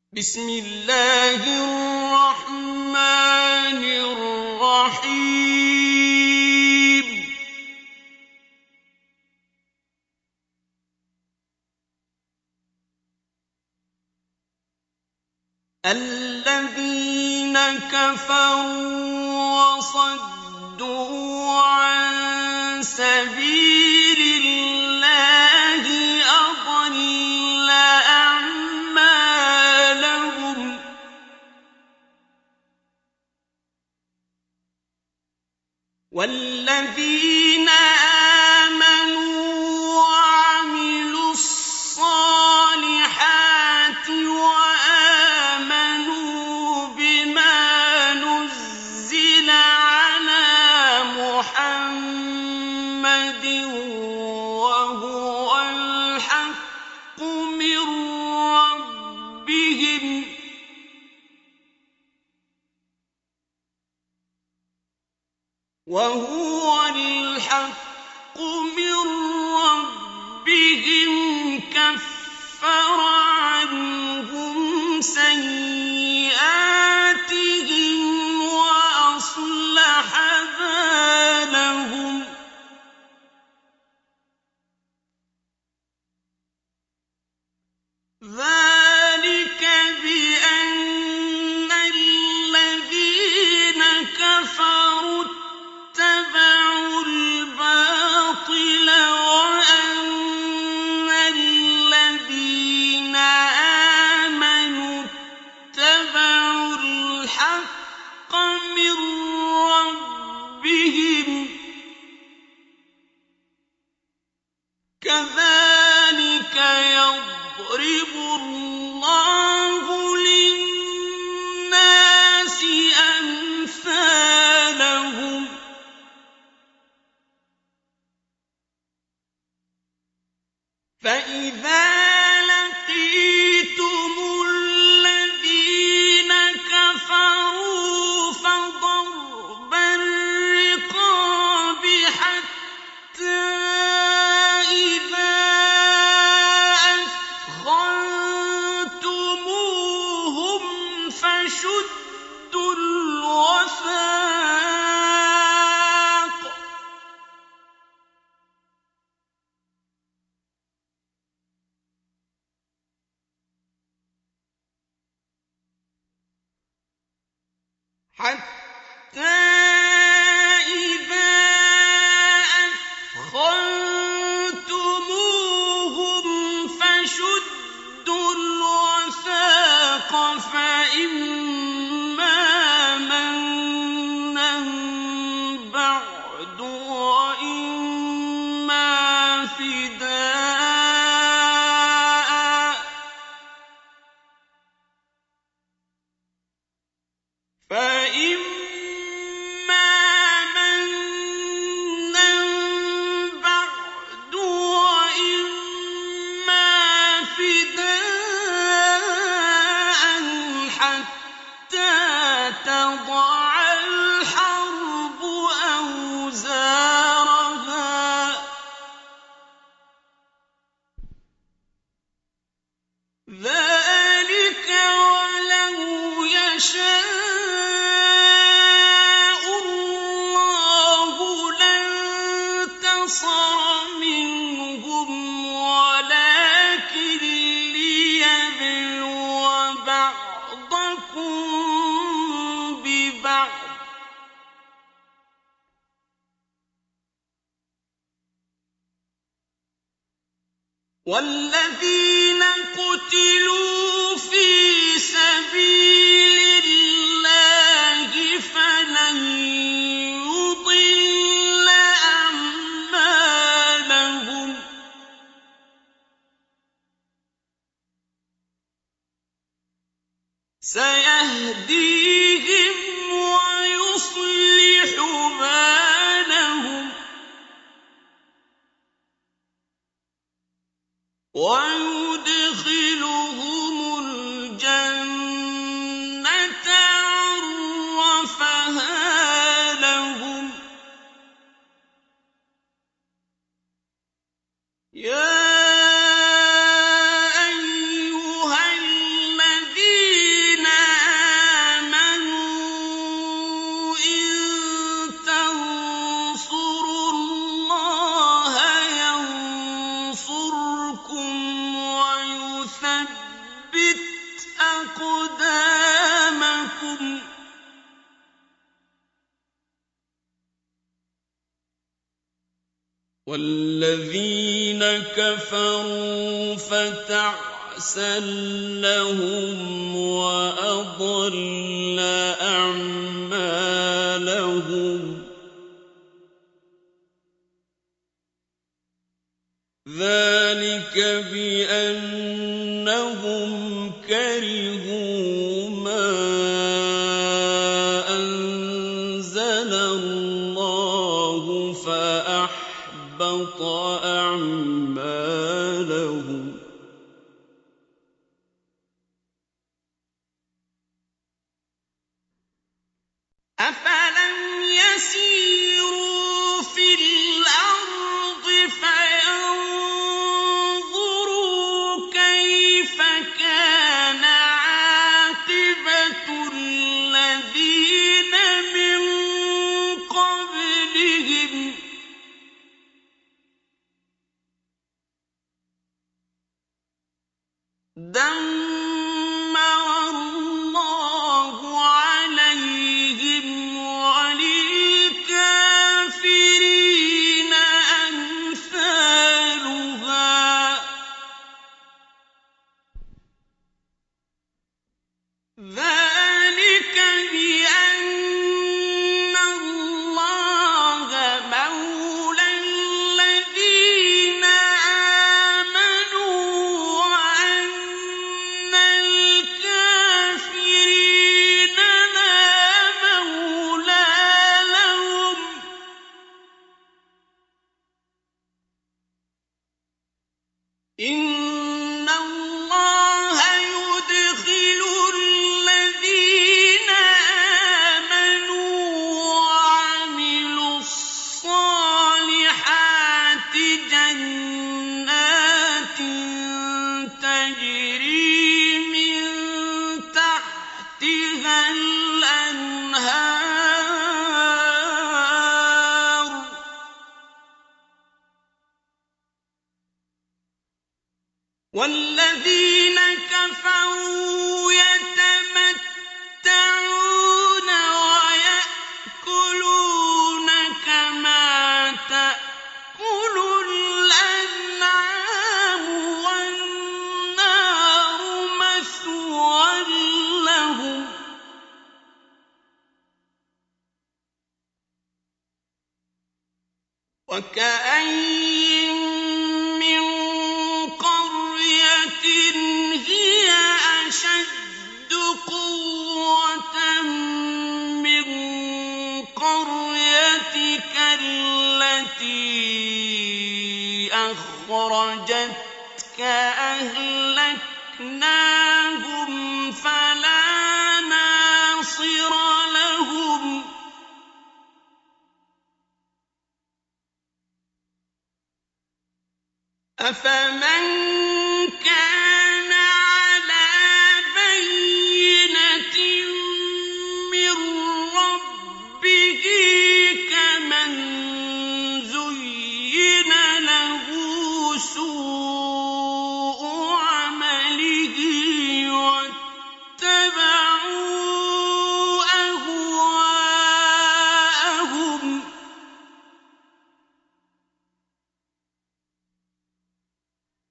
بسم الله الرحمن الرحيم الذين كفروا وصدوا عن سبيل الله أضل أعمالهم والذين آمنوا وعملوا الصالحات وآمنوا بما نزل على محمد وهو الحق من ربهم كفر عنهم سيئاتهم وأصلح بالهم ذلك بأن الذين كفروا اتبعوا الباطل وأن الذين آمنوا اتبعوا الحق من ربهم كذلك يضرب الله للناس أمثالهم فإذا لقيتم الذين كفروا فضرب الرقاب حتى إذا أثخنتموهم فشدوا الوثاق حتى إذا أثخنتموهم فشدوا الوثاق فإما منا بعد وإما فداء حتى تضع الحرب أوزارها ذلك ولو يشاء الله لانتصر منهم ولكن ليبلو بعضكم ببعض والذين قتلوا في سبيل الله فلن يضل أعمالهم سيهديهم ويصلح بالهم ويدخلهم الجنة عرفها لهم يا أيها الذين أَقْدَامَكُمْ وَالَّذِينَ كَفَرُوا فَتَعْسًا لَّهُمْ وَأَضَلَّ أَعْمَالَهُمْ ذَٰلِكَ بِأَنَّهُمْ كَرِهُوا مَا أَنزَلَ اللَّهُ فَأَحْبَطَ أَعْمَالَهُمْ أَفَلَمْ يَسِيرُوا فِي الْأَرْضِ فَيَنظُرُوا كَيْفَ كَانَ عَاقِبَةُ الَّذِينَ مِن قَبْلِهِمْ دَمَّرَ اللَّهُ عَلَيْهِمْ وَلِلْكَافِرِينَ أَمْثَالُهَا ذَٰلِكَ بِأَنَّ اللَّهَ مَوْلَى الَّذِينَ آمَنُوا وَأَنَّ الْكَافِرِينَ لَا مَوْلَىٰ لَهُمْ إِنَّ اللَّهَ يُدْخِلُ الَّذِينَ آمَنُوا وَعَمِلُوا الصَّالِحَاتِ جَنَّاتٍ تَجْرِي مِن تَحْتِهَا الْأَنْهَارُ وَالَّذِينَ كَفَرُوا يَتَمَتَّعُونَ وَيَأْكُلُونَ كَمَا تَأْكُلُ الْأَنْعَامُ وَالنَّارُ مَثْوًى لَّهُمْ وَكَأَيِّن مِّن قَرْيَةٍ هِيَ أَشَدُّ قُوَّةً مِّن قَرْيَتِكَ الَّتِي أَخْرَجَتْكَ أَهْلَكْنَاهُمْ فَلَا نَاصِرَ لَهُمْ أَفَمَن كَانَ عَلَىٰ بَيِّنَةٍ مِّن رَّبِّهِ كَمَن زُيِّنَ لَهُ سُوءُ عَمَلِهِ وَاتَّبَعُوا أَهْوَاءَهُمْ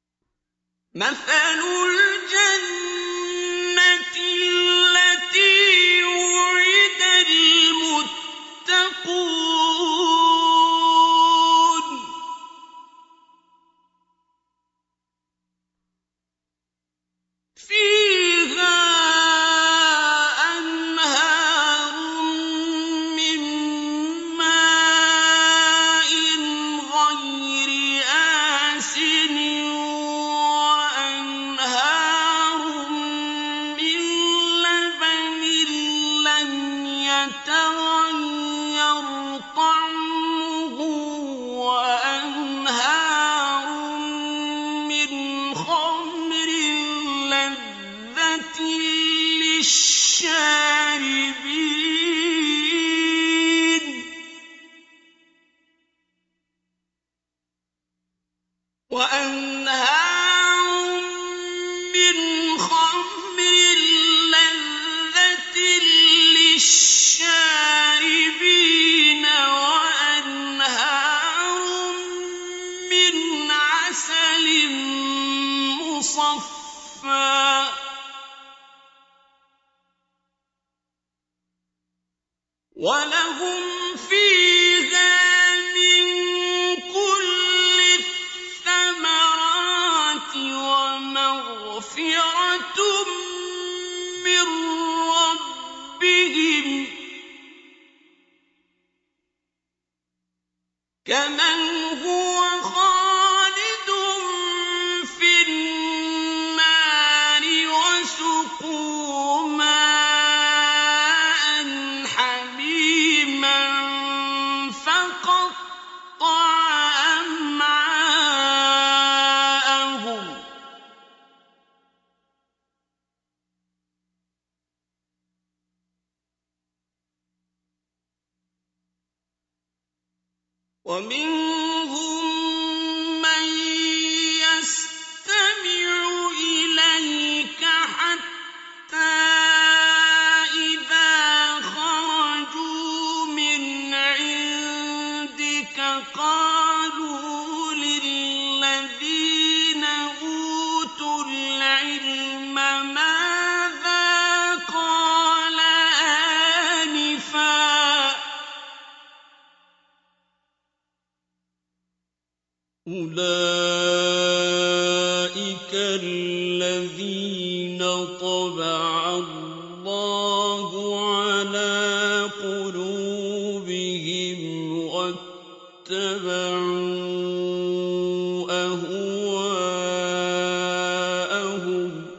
وَلَهُمْ فِيهَا مِن كُلِّ الثَّمَرَاتِ وَمَغْفِرَةٌ مِّن رَّبِّهِمْ كَمَنْ هُوَ خَالِدٌ فِي النَّارِ وَسُقُوا مَاءً حَمِيمًا فَقَطَّعَ أَمْعَاءَهُمْ وَمِنْهُم مَّن يَسْتَمِعُ إِلَيْكَ حَتَّىٰ إِذَا خَرَجُوا مِنْ عِندِكَ قَالُوا لِلَّذِينَ أُوتُوا الْعِلْمَ مَاذَا قَالَ آنِفًا ۚ أُولَٰئِكَ الَّذِينَ طَبَعَ اللَّهُ عَلَىٰ قُلُوبِهِمْ وَاتَّبَعُوا أَهْوَاءَهُمْ ۚ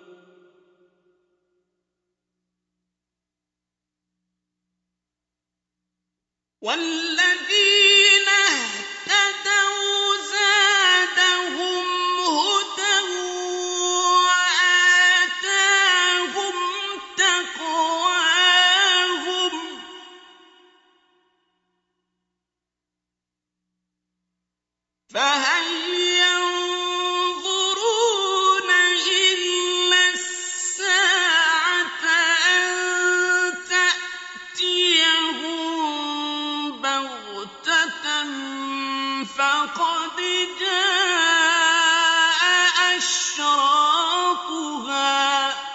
وَالَّذِينَ اهْتَدَوْا زَادَهُمْ هُدًى وَآتَاهُمْ تَقْوَاهُمْ ۚ فَهَلْ يَنظُرُونَ إِلَّا السَّاعَةَ أَن تَأْتِيَهُم بَغْتَةً فَقَدْ جَاءَ أَشْرَاطُهَا ۚ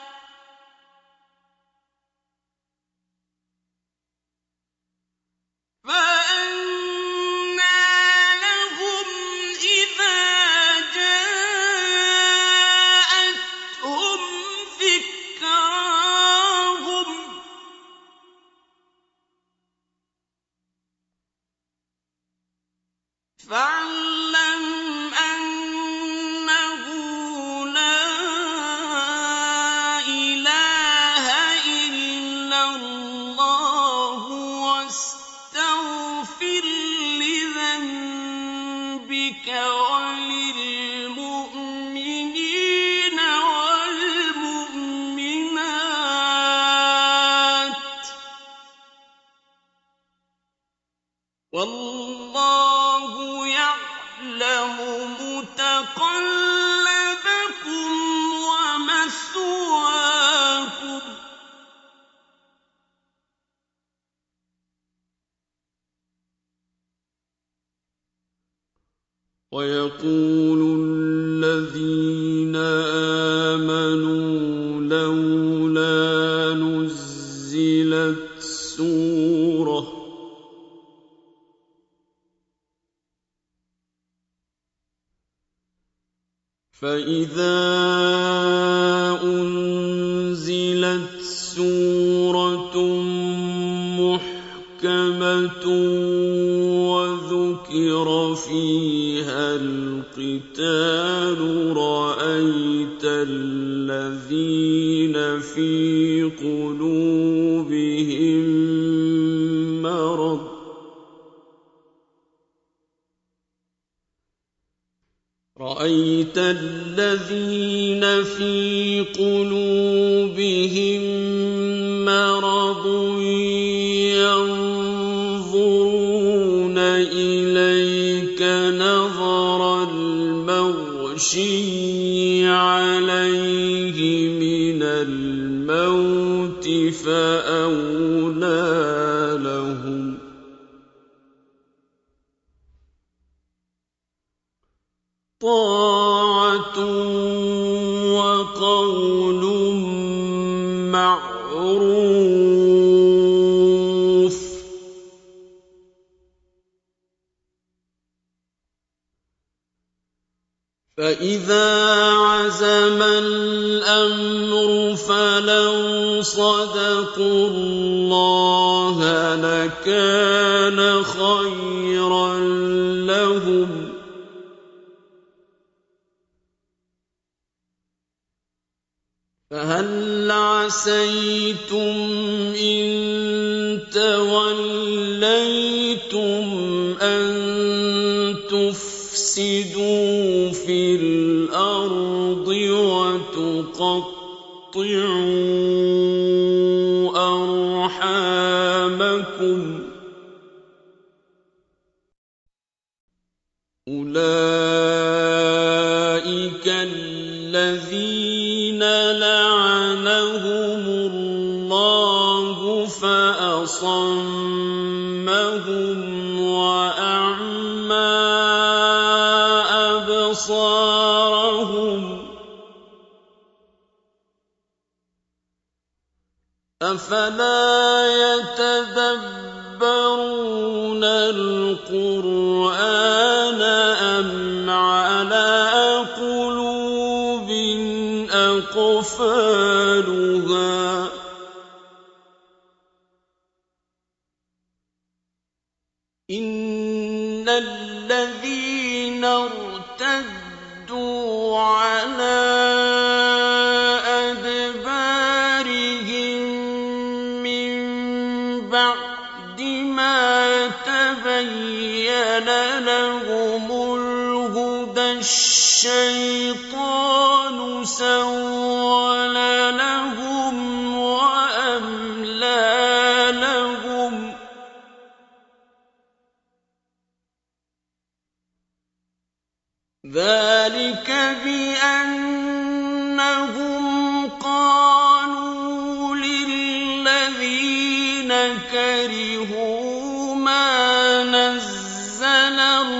فَأَنَّىٰ لَهُمْ إِذَا جَاءَتْهُمْ ذِكْرَاهُمْ ۚ فَاعْلَمْ أَنَّهُ لَا إِلَٰهَ إِلَّا اللَّهُ وَاسْتَغْفِرْ لِذَنبِكَ وَلِلْمُؤْمِنِينَ وَالْمُؤْمِنَاتِ ۗ وَاللَّهُ يَعْلَمُ مُتَقَلَّبَكُمْ وَمَثْوَاكُمْ ۚ وَيَقُولُ الَّذِينَ آمَنُوا لَوْلَا نُزِّلَتْ سُورَةٌ ۖ فَإِذَا أُنزِلَتْ سُورَةٌ مُّحْكَمَةٌ وَذُكِرَ فِيهَا الْقِتَالُ رَأَيْتَ الَّذِينَ فِي قُلُوبِهِم مَّرَضٌ يَنظُرُونَ إِلَيْكَ نَظَرَ الْمَغْشِيِّ عَلَيْهِ مِنَ الْمَوْتِ فَأَوْلَىٰ لَهُمْ ۚ طَاعَةٌ وَقَوْلٌ مَّعْرُوفٌ فإذا عزم الأمر فلو صدقوا الله لكان خيرا لهم فهل عسيتم إن توليتم أن تفسدوا في الأرض وتقطعوا أرحامكم أولئك الذين لعنهم الله فأصمهم وأعمى أبصارهم أفلا يتدبرون القرآن أم على قلوب أقفالها إن الذين ارتدوا على أدبارهم من بعد ما تبين لهم الهدى الشيطان سول لهم وأملى لهم ذلك بأنهم قالوا للذين كرهوا ما نزل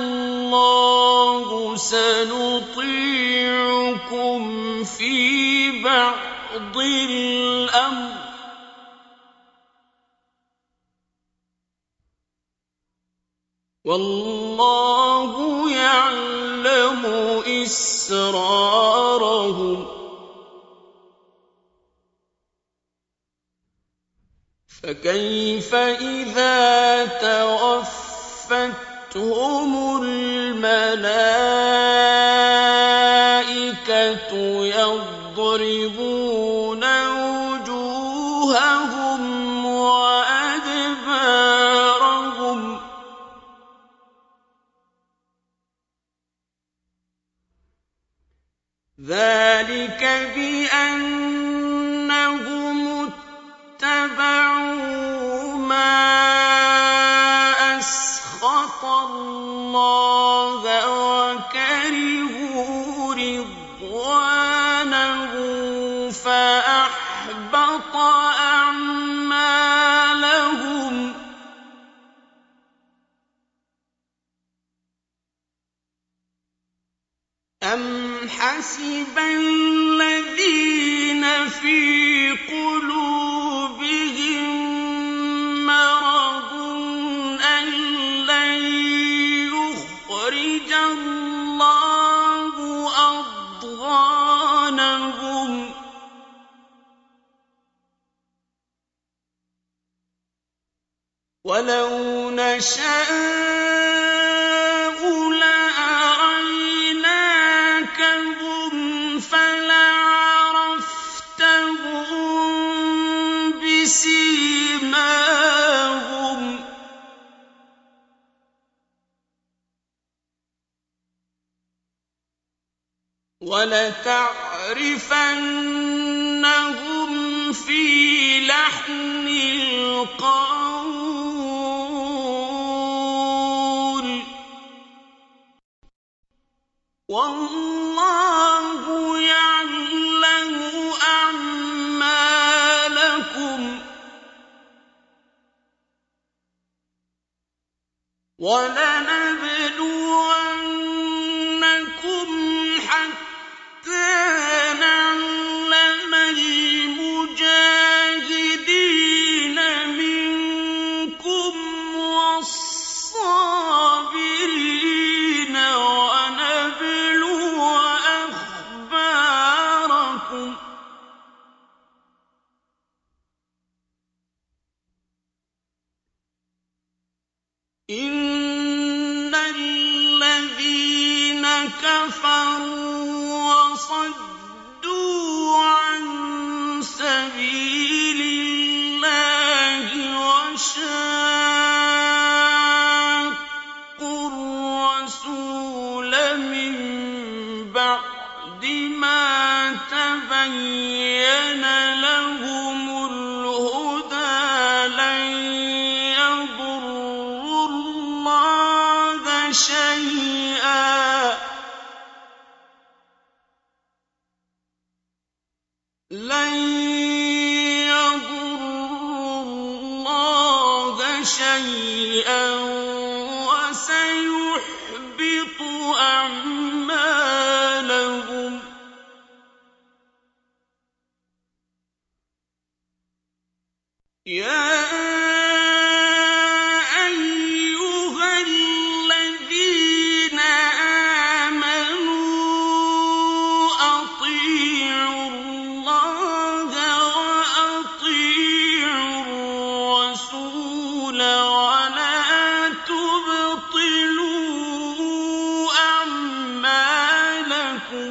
الله سنطيعكم في بعض الأمر والله يعلم إسرارهم فكيف إذا توفتهم الملائكة يضربون وجوههم وأدبارهم ذلك بأنهم اتبعوا ما أسخط الله وكرهوا رضوانه فأحبط أعمالهم أم حسب الذين في قلوبهم مرض أن لن يخرج الله أضغانهم ولو نشاء لأريناكهم فلعرفتهم بسيماهم ولتعرفنهم في لحن القول والله يعلم أعمالكم ولنبلونكم حتى نعلم المجاهدين منكم والصابرين ونبلو إِنَّ الَّذِينَ كَفَرُوا وَصَدُّوا عَن سَبِيلِ اللَّهِ وَشَاقُّوا الرَّسُولَ مِن بَعْدِ مَا تَبَيَّنَ لَهُمُ الْهُدَىٰ لَن يَضُرُّوا اللَّهَ شَيْئًا وَسَيُحْبِطُ أَعْمَالَهُمْ يَا أَيُّهَا الَّذِينَ آمَنُوا أَطِيعُوا اللَّهَ وَأَطِيعُوا الرَّسُولَ وَلَا تُبْطِلُوا أَعْمَالَكُمْ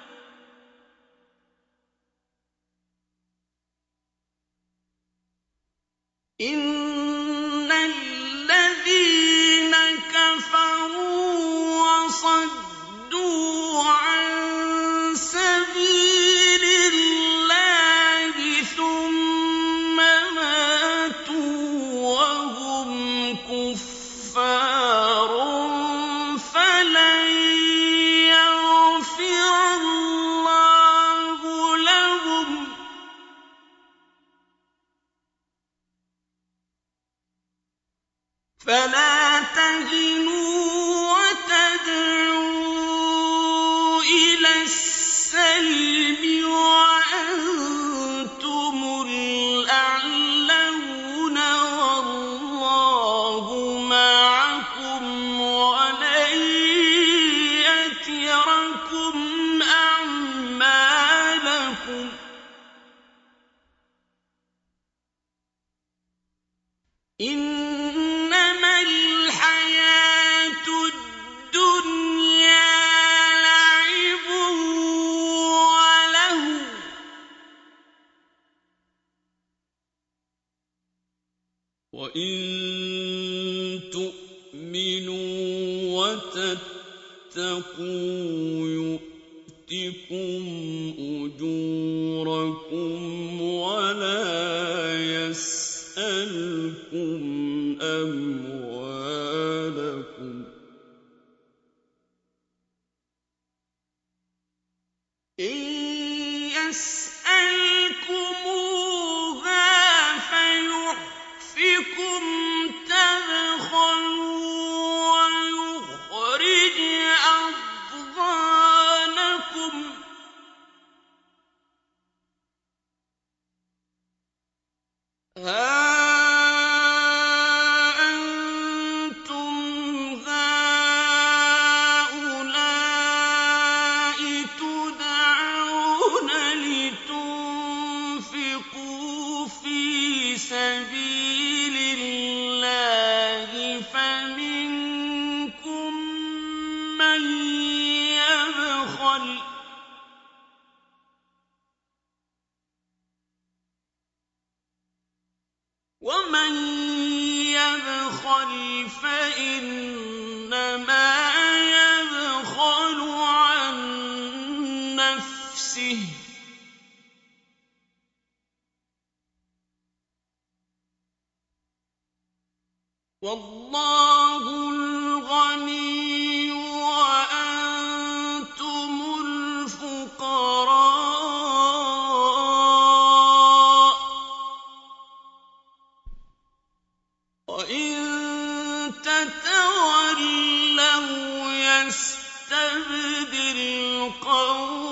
إِنَّ الَّذِينَ كَفَرُوا وَصَدُّوا عَن سَبِيلِ اللَّهِ ثُمَّ مَاتُوا وَهُمْ كُفَّارٌ فَلَن يَغْفِرَ اللَّهُ لَهُمْ فَلَا تَهِنُوا وَتَدْعُوا إِلَى السَّلْمِ وَأَنتُمُ الْأَعْلَوْنَ وَاللَّهُ مَعَكُمْ وَلَن يَتِرَكُمْ أَعْمَالَكُمْ إِنَّمَا الْحَيَاةُ الدُّنْيَا لَعِبٌ وَلَهْوٌ ۚ وَإِن تُؤْمِنُوا وَتَتَّقُوا يُؤْتِكُمْ أُجُورَكُمْ وَلَا يَسْأَلْكُمْ أَمْوَالَكُمْ إِن يَسْأَلْكُمُوهَا فَيُحْفِكُمْ تَبْخَلُوا وَيُخْرِجْ أَضْغَانَكُمْ هَا أَنتُمْ هَٰؤُلَاءِ تُدْعَوْنَ لِتُنفِقُوا فِي سَبِيلِ اللَّهِ فَمِنكُم مَّن يَبْخَلُ ۖ وَمَن يَبْخَلْ فَإِنَّمَا يَبْخَلُ عَن نَّفْسِهِ ۚ وَاللَّهُ الْغَنِيُّ وَأَنتُمُ الْفُقَرَاءُ ۚ وَإِن تَتَوَلَّوْا يَسْتَبْدِلْ قَوْمًا